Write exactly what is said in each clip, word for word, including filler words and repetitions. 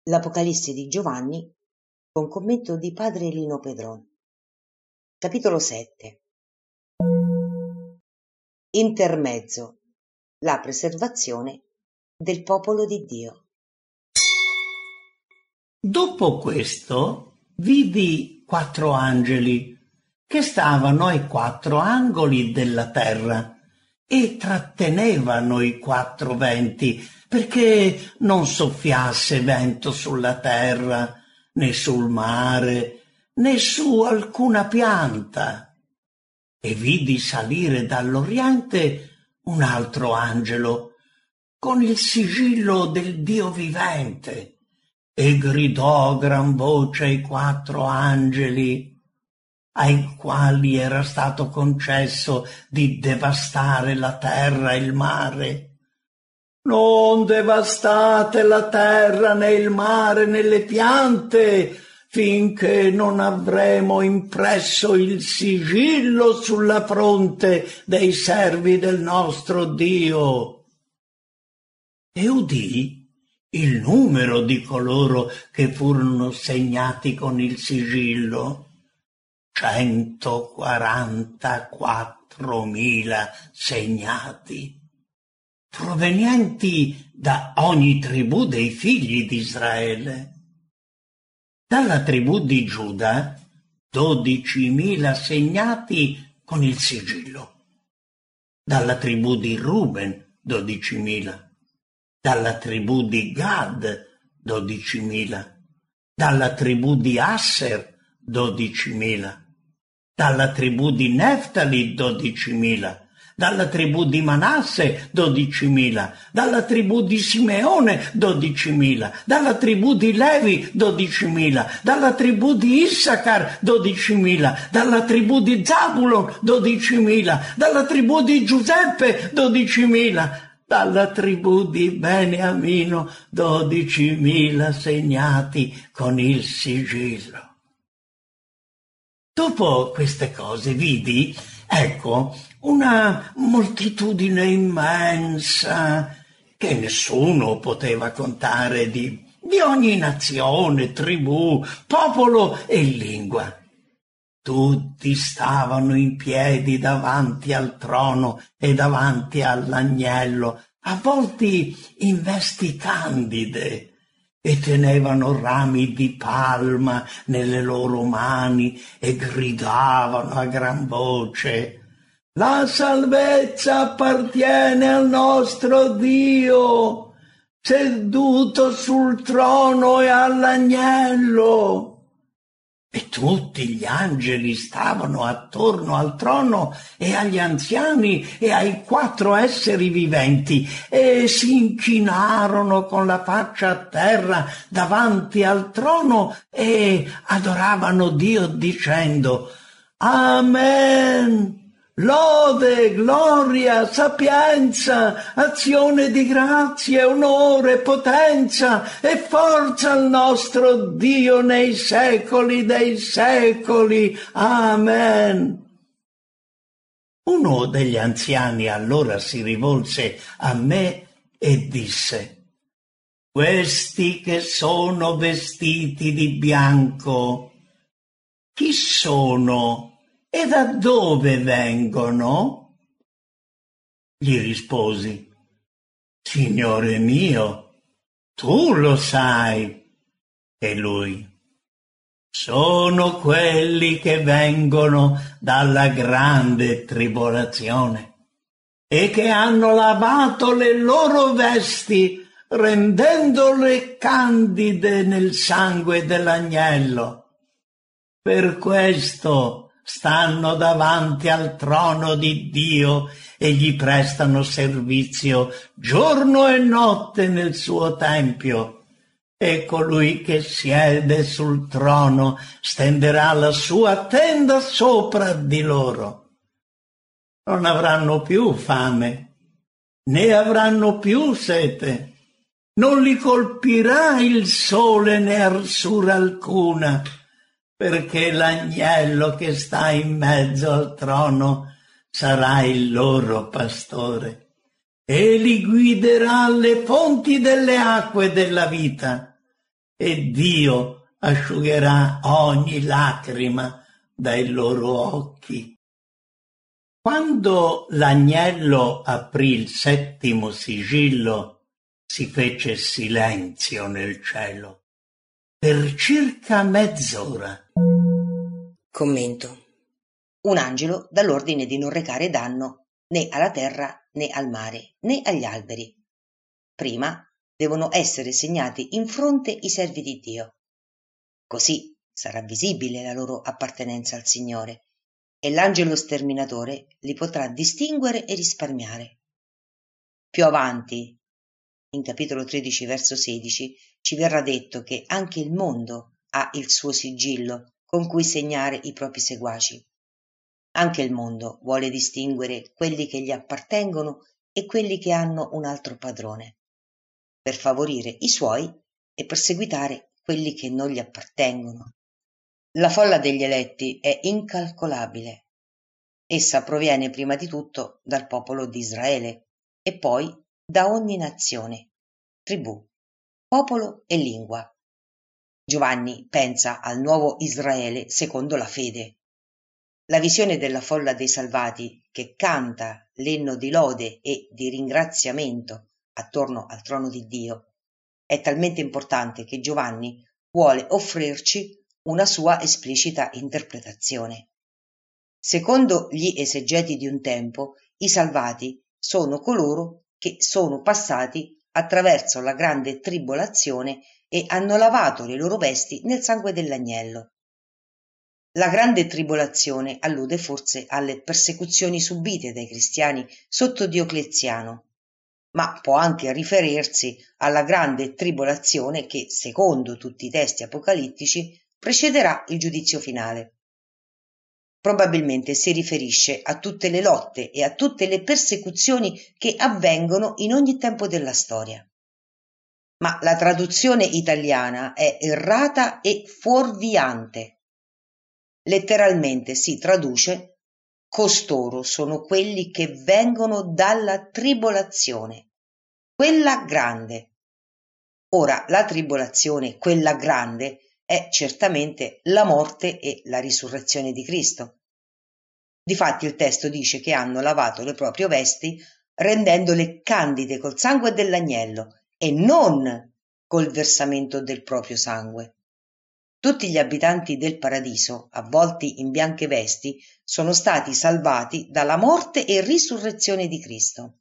L'Apocalisse di Giovanni con commento di padre Lino Pedron. Capitolo sette. Intermezzo. La preservazione del popolo di Dio. Dopo questo vidi quattro angeli che stavano ai quattro angoli della terra e trattenevano i quattro venti perché non soffiasse vento sulla terra, né sul mare, né su alcuna pianta. E vidi salire dall'Oriente un altro angelo con il sigillo del Dio vivente e gridò a gran voce ai quattro angeli ai quali era stato concesso di devastare la terra e il mare. Non devastate la terra, né il mare, né le piante, finché non avremo impresso il sigillo sulla fronte dei servi del nostro Dio. E udì il numero di coloro che furono segnati con il sigillo: centoquarantaquattromila segnati, provenienti da ogni tribù dei figli di Israele. Dalla tribù di Giuda, dodicimila segnati con il sigillo. Dalla tribù di Ruben, dodicimila. Dalla tribù di Gad, dodicimila. Dalla tribù di Asser, dodicimila. Dalla tribù di Neftali, dodicimila. Dalla tribù di Manasse, dodicimila, dalla tribù di Simeone, dodicimila, dalla tribù di Levi, dodicimila, dalla tribù di Issacar, dodicimila, dalla tribù di Zabulon, dodicimila, dalla tribù di Giuseppe, dodicimila, dalla tribù di Beniamino, dodicimila segnati con il sigillo. Dopo queste cose vidi, ecco, una moltitudine immensa che nessuno poteva contare di, di ogni nazione, tribù, popolo e lingua. Tutti stavano in piedi davanti al trono e davanti all'agnello, avvolti in vesti candide, e tenevano rami di palma nelle loro mani e gridavano a gran voce: «La salvezza appartiene al nostro Dio, seduto sul trono e all'agnello». E tutti gli angeli stavano attorno al trono e agli anziani e ai quattro esseri viventi e si inchinarono con la faccia a terra davanti al trono e adoravano Dio dicendo: «Amen! Lode, gloria, sapienza, azione di grazia, onore, potenza e forza al nostro Dio nei secoli dei secoli. Amen». Uno degli anziani allora si rivolse a me e disse: «Questi che sono vestiti di bianco, chi sono? E da dove vengono?» Gli risposi: «Signore mio, tu lo sai». E lui: «Sono quelli che vengono dalla grande tribolazione e che hanno lavato le loro vesti rendendole candide nel sangue dell'agnello. Per questo stanno davanti al trono di Dio e gli prestano servizio giorno e notte nel suo tempio. E colui che siede sul trono stenderà la sua tenda sopra di loro. Non avranno più fame, né avranno più sete. Non li colpirà il sole né arsura alcuna, perché l'agnello che sta in mezzo al trono sarà il loro pastore e li guiderà alle fonti delle acque della vita, e Dio asciugherà ogni lacrima dai loro occhi. Quando l'agnello aprì il settimo sigillo, si fece silenzio nel cielo per circa mezz'ora. Commento. Un angelo dà l'ordine di non recare danno né alla terra né al mare né agli alberi. Prima devono essere segnati in fronte i servi di Dio. Così sarà visibile la loro appartenenza al Signore e l'angelo sterminatore li potrà distinguere e risparmiare. Più avanti, in capitolo tredici, verso sedici, ci verrà detto che anche il mondo ha il suo sigillo con cui segnare i propri seguaci. Anche il mondo vuole distinguere quelli che gli appartengono e quelli che hanno un altro padrone, per favorire i suoi e perseguitare quelli che non gli appartengono. La folla degli eletti è incalcolabile. Essa proviene prima di tutto dal popolo di Israele e poi da ogni nazione, tribù, popolo e lingua. Giovanni pensa al nuovo Israele secondo la fede. La visione della folla dei salvati che canta l'inno di lode e di ringraziamento attorno al trono di Dio è talmente importante che Giovanni vuole offrirci una sua esplicita interpretazione. Secondo gli esegeti di un tempo, i salvati sono coloro che sono passati attraverso la grande tribolazione e hanno lavato le loro vesti nel sangue dell'agnello. La grande tribolazione allude forse alle persecuzioni subite dai cristiani sotto Diocleziano, ma può anche riferirsi alla grande tribolazione che, secondo tutti i testi apocalittici, precederà il giudizio finale. Probabilmente si riferisce a tutte le lotte e a tutte le persecuzioni che avvengono in ogni tempo della storia. Ma la traduzione italiana è errata e fuorviante. Letteralmente si traduce: costoro sono quelli che vengono dalla tribolazione, quella grande. Ora, la tribolazione, quella grande, è certamente la morte e la risurrezione di Cristo. Difatti il testo dice che hanno lavato le proprie vesti rendendole candide col sangue dell'agnello e non col versamento del proprio sangue. Tutti gli abitanti del paradiso, avvolti in bianche vesti, sono stati salvati dalla morte e risurrezione di Cristo.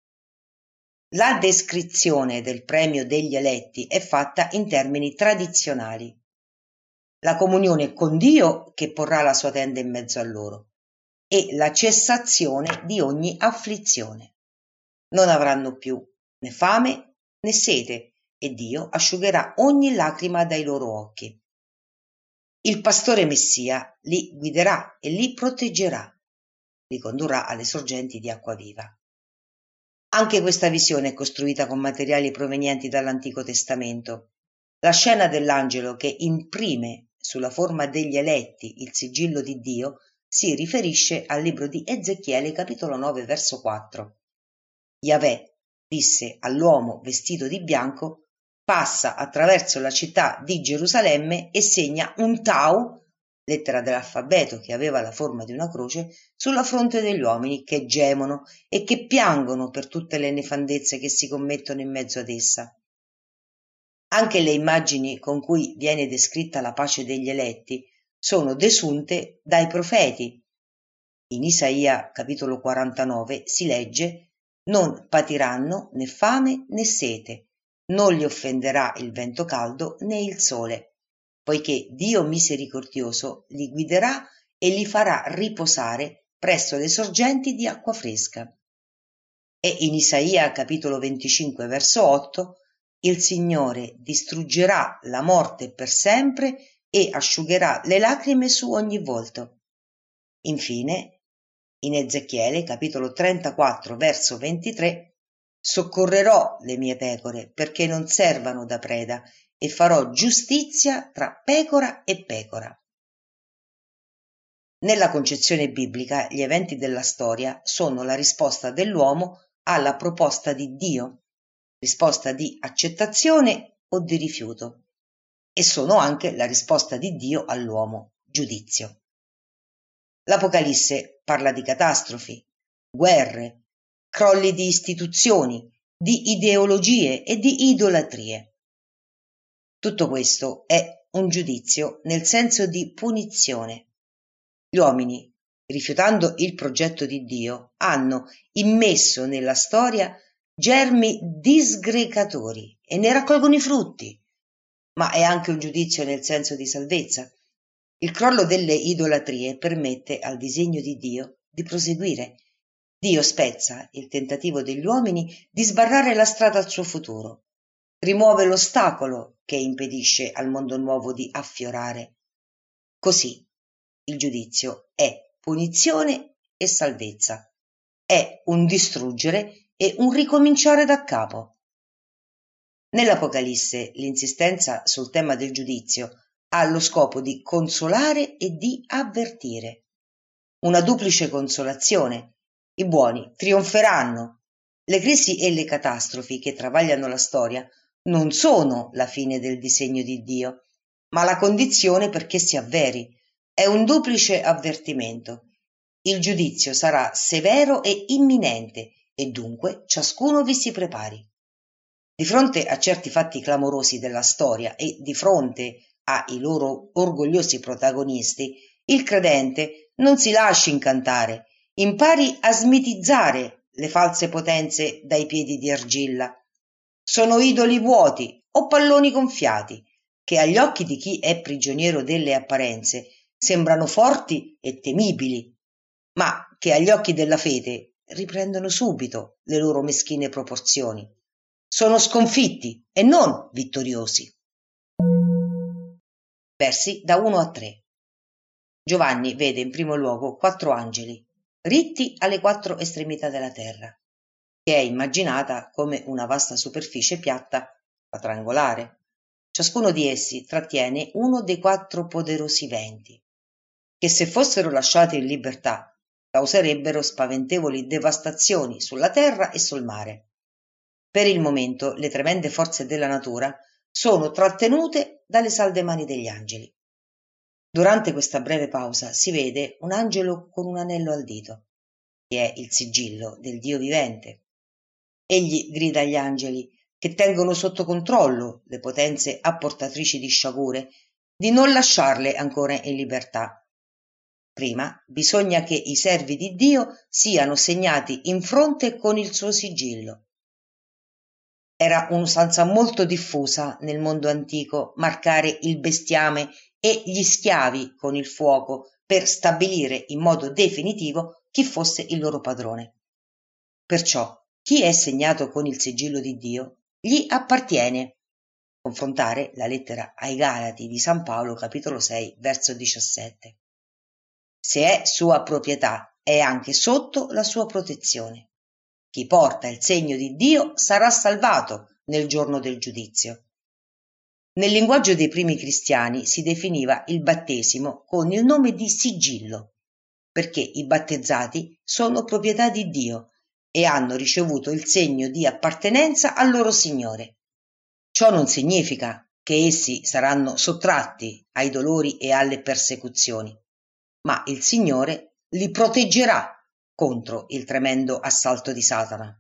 La descrizione del premio degli eletti è fatta in termini tradizionali. La comunione con Dio che porrà la sua tenda in mezzo a loro e la cessazione di ogni afflizione. Non avranno più né fame né sete e Dio asciugherà ogni lacrima dai loro occhi. Il pastore Messia li guiderà e li proteggerà, li condurrà alle sorgenti di acqua viva. Anche questa visione è costruita con materiali provenienti dall'Antico Testamento. La scena dell'angelo che imprime sulla forma degli eletti il sigillo di Dio si riferisce al libro di Ezechiele, capitolo nove, verso quattro. Yahweh disse all'uomo vestito di bianco: passa attraverso la città di Gerusalemme e segna un tau, lettera dell'alfabeto che aveva la forma di una croce, sulla fronte degli uomini che gemono e che piangono per tutte le nefandezze che si commettono in mezzo ad essa. Anche le immagini con cui viene descritta la pace degli eletti sono desunte dai profeti. In Isaia capitolo quarantanove si legge: non patiranno né fame né sete, non li offenderà il vento caldo né il sole, poiché Dio misericordioso li guiderà e li farà riposare presso le sorgenti di acqua fresca. E in Isaia capitolo venticinque verso otto: il Signore distruggerà la morte per sempre e asciugherà le lacrime su ogni volto. Infine, in Ezechiele capitolo trentaquattro verso ventitré: soccorrerò le mie pecore perché non servano da preda e farò giustizia tra pecora e pecora. Nella concezione biblica gli eventi della storia sono la risposta dell'uomo alla proposta di Dio, risposta di accettazione o di rifiuto. e sono anche la risposta di Dio all'uomo, giudizio. L'Apocalisse parla di catastrofi, guerre, crolli di istituzioni, di ideologie e di idolatrie. Tutto questo è un giudizio nel senso di punizione. Gli uomini, rifiutando il progetto di Dio, hanno immesso nella storia germi disgregatori e ne raccolgono i frutti, ma è anche un giudizio nel senso di salvezza. Il crollo delle idolatrie permette al disegno di Dio di proseguire. Dio spezza il tentativo degli uomini di sbarrare la strada al suo futuro, rimuove l'ostacolo che impedisce al mondo nuovo di affiorare. Così il giudizio è punizione e salvezza, è un distruggere e un ricominciare da capo. Nell'Apocalisse l'insistenza sul tema del giudizio ha lo scopo di consolare e di avvertire. Una duplice consolazione. I buoni trionferanno. Le crisi e le catastrofi che travagliano la storia non sono la fine del disegno di Dio, ma la condizione perché si avveri. È un duplice avvertimento. Il giudizio sarà severo e imminente e dunque ciascuno vi si prepari. Di fronte a certi fatti clamorosi della storia e di fronte ai loro orgogliosi protagonisti, il credente non si lasci incantare, impari a smitizzare le false potenze dai piedi di argilla. Sono idoli vuoti o palloni gonfiati, che agli occhi di chi è prigioniero delle apparenze sembrano forti e temibili, ma che agli occhi della fede riprendono subito le loro meschine proporzioni. Sono sconfitti e non vittoriosi. Versi da uno a tre. Giovanni vede in primo luogo quattro angeli, ritti alle quattro estremità della terra, che è immaginata come una vasta superficie piatta, quadrangolare. Ciascuno di essi trattiene uno dei quattro poderosi venti, che se fossero lasciati in libertà causerebbero spaventevoli devastazioni sulla terra e sul mare. Per il momento le tremende forze della natura sono trattenute dalle salde mani degli angeli. Durante questa breve pausa si vede un angelo con un anello al dito, che è il sigillo del Dio vivente. Egli grida agli angeli, che tengono sotto controllo le potenze apportatrici di sciagure, di non lasciarle ancora in libertà. Prima bisogna che i servi di Dio siano segnati in fronte con il suo sigillo. Era un'usanza molto diffusa nel mondo antico marcare il bestiame e gli schiavi con il fuoco per stabilire in modo definitivo chi fosse il loro padrone. Perciò chi è segnato con il sigillo di Dio gli appartiene. Confrontare la lettera ai Galati di San Paolo, capitolo sei, verso diciassette. Se è sua proprietà, è anche sotto la sua protezione. Chi porta il segno di Dio sarà salvato nel giorno del giudizio. Nel linguaggio dei primi cristiani si definiva il battesimo con il nome di sigillo, perché i battezzati sono proprietà di Dio e hanno ricevuto il segno di appartenenza al loro Signore. Ciò non significa che essi saranno sottratti ai dolori e alle persecuzioni, ma il Signore li proteggerà contro il tremendo assalto di Satana.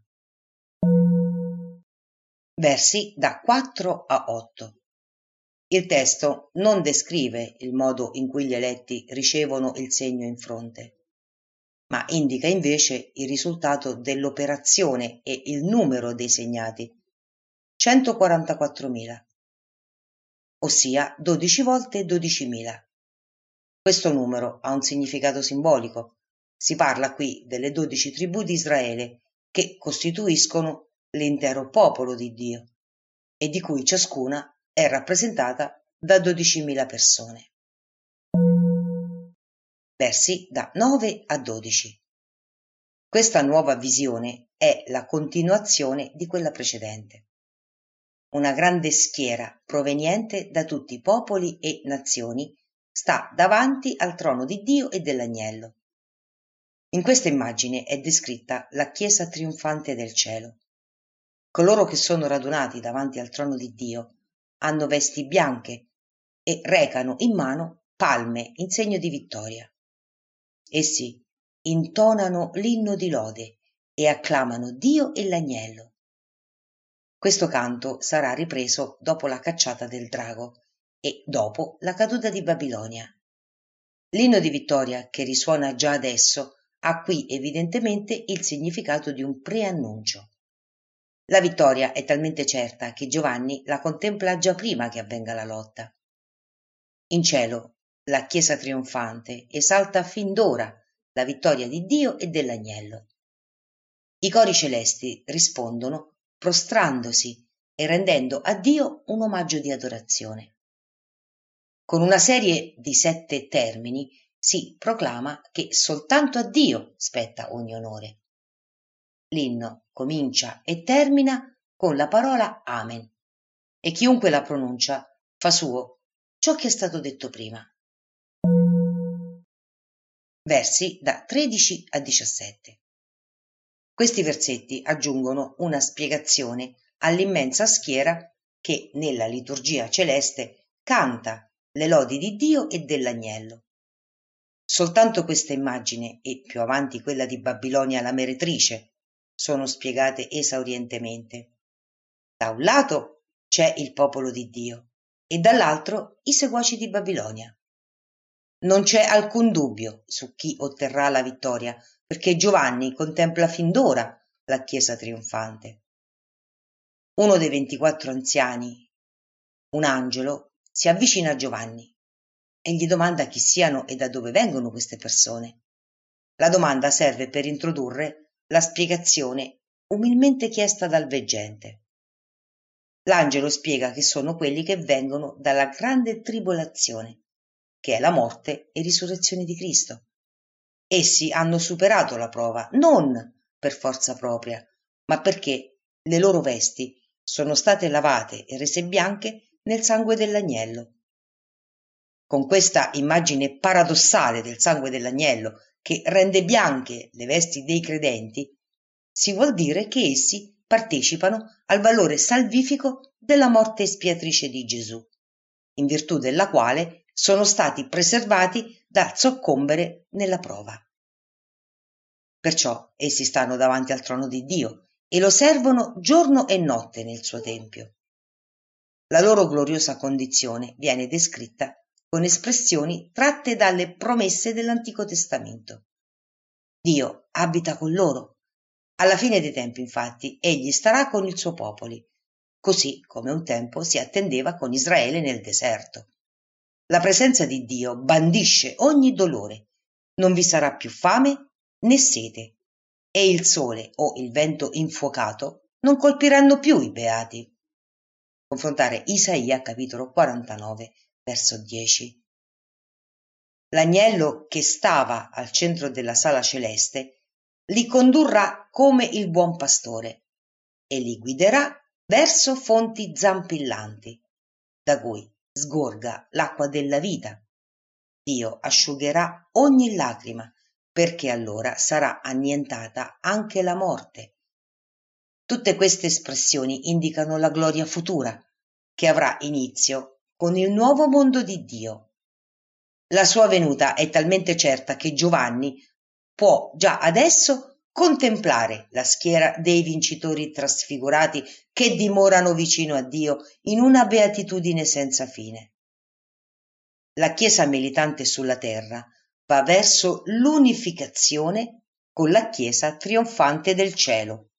Versi da quattro a otto. Il testo non descrive il modo in cui gli eletti ricevono il segno in fronte, ma indica invece il risultato dell'operazione e il numero dei segnati, centoquarantaquattromila, ossia dodici volte dodicimila. Questo numero ha un significato simbolico. Si parla qui delle dodici tribù di Israele che costituiscono l'intero popolo di Dio e di cui ciascuna è rappresentata da dodicimila persone. Versi da nove a dodici. Questa nuova visione è la continuazione di quella precedente. Una grande schiera proveniente da tutti i popoli e nazioni sta davanti al trono di Dio e dell'agnello. In questa immagine è descritta la chiesa trionfante del cielo. Coloro che sono radunati davanti al trono di Dio hanno vesti bianche e recano in mano palme in segno di vittoria. Essi intonano l'inno di lode e acclamano Dio e l'agnello. Questo canto sarà ripreso dopo la cacciata del drago e dopo la caduta di Babilonia. L'inno di vittoria, che risuona già adesso, ha qui evidentemente il significato di un preannuncio. La vittoria è talmente certa che Giovanni la contempla già prima che avvenga la lotta. In cielo la Chiesa trionfante esalta fin d'ora la vittoria di Dio e dell'agnello. I cori celesti rispondono prostrandosi e rendendo a Dio un omaggio di adorazione. Con una serie di sette termini si proclama che soltanto a Dio spetta ogni onore. L'inno comincia e termina con la parola Amen e chiunque la pronuncia fa suo ciò che è stato detto prima. Versi da tredici a diciassette. Questi versetti aggiungono una spiegazione all'immensa schiera che nella liturgia celeste canta le lodi di Dio e dell'agnello. Soltanto questa immagine e più avanti quella di Babilonia la meretrice sono spiegate esaurientemente. Da un lato c'è il popolo di Dio e dall'altro i seguaci di Babilonia. Non c'è alcun dubbio su chi otterrà la vittoria, perché Giovanni contempla fin d'ora la Chiesa trionfante. Uno dei ventiquattro anziani, un angelo, si avvicina a Giovanni e gli domanda chi siano e da dove vengono queste persone. La domanda serve per introdurre la spiegazione umilmente chiesta dal veggente. L'angelo spiega che sono quelli che vengono dalla grande tribolazione, che è la morte e risurrezione di Cristo. Essi hanno superato la prova non per forza propria, ma perché le loro vesti sono state lavate e rese bianche nel sangue dell'agnello. Con questa immagine paradossale del sangue dell'agnello che rende bianche le vesti dei credenti, si vuol dire che essi partecipano al valore salvifico della morte espiatrice di Gesù, in virtù della quale sono stati preservati da soccombere nella prova. Perciò essi stanno davanti al trono di Dio e lo servono giorno e notte nel suo tempio. La loro gloriosa condizione viene descritta con espressioni tratte dalle promesse dell'Antico Testamento. Dio abita con loro. Alla fine dei tempi, infatti, egli starà con il suo popolo, così come un tempo si attendeva con Israele nel deserto. La presenza di Dio bandisce ogni dolore. Non vi sarà più fame né sete, e il sole o il vento infuocato non colpiranno più i beati. Confrontare Isaia capitolo quarantanove, verso dieci. L'agnello che stava al centro della sala celeste li condurrà come il buon pastore e li guiderà verso fonti zampillanti, da cui sgorga l'acqua della vita. Dio asciugherà ogni lacrima, perché allora sarà annientata anche la morte. Tutte queste espressioni indicano la gloria futura, che avrà inizio con il nuovo mondo di Dio. La sua venuta è talmente certa che Giovanni può già adesso contemplare la schiera dei vincitori trasfigurati che dimorano vicino a Dio in una beatitudine senza fine. La Chiesa militante sulla terra va verso l'unificazione con la Chiesa trionfante del cielo.